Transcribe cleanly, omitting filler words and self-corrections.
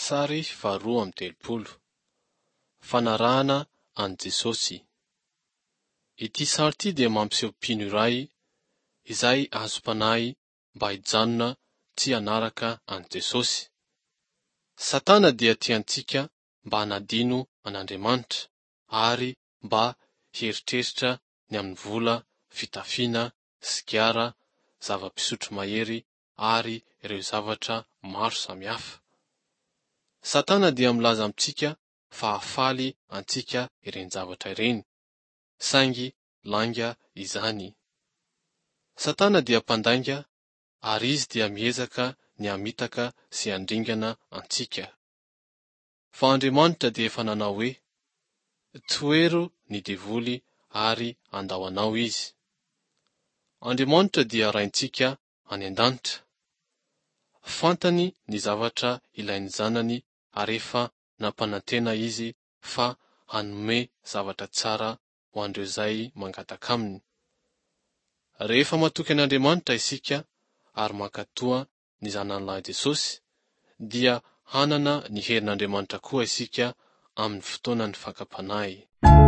Sary faharoa amby 30. Fanarahana an Jesosy. Ity sary ity dia mampiseho mpino iray izay azo mpanahy mba hijanona tsy hanaraka an Jesosy. Satana dia tiantsika mba hanadino an'Andriamanitra ary mba hieritreritra ny amin'ny vola, fitafiana, sigara, zava-pisotro mahery ary ireo zavatra maro samihafa. Satana dia milaza amintsika fa hafaly antsika ireny zavatra ireny, saingy langa izany. Satana dia mpandainga ary izy dia miezaka ny hamitaka sy handringana antsika. Fa Andriamanitra dia efa nanao hoe, toero ny devoly ary andao anao izy. Andriamanitra dia raintsika any an-danitra. Fantany ny zavatra ilain'ny zanany ary efa nampanantena izy fa hanome zavatra tsara ho andreo izay mangataka aminy. Rehefa matoky an'Andriamanitra isika ary mankatoa ny zanan'alahy Jesosy, dia hanana ny herin'Andriamanitra koa isika amin'ny fotoanan'ny fakapanahy.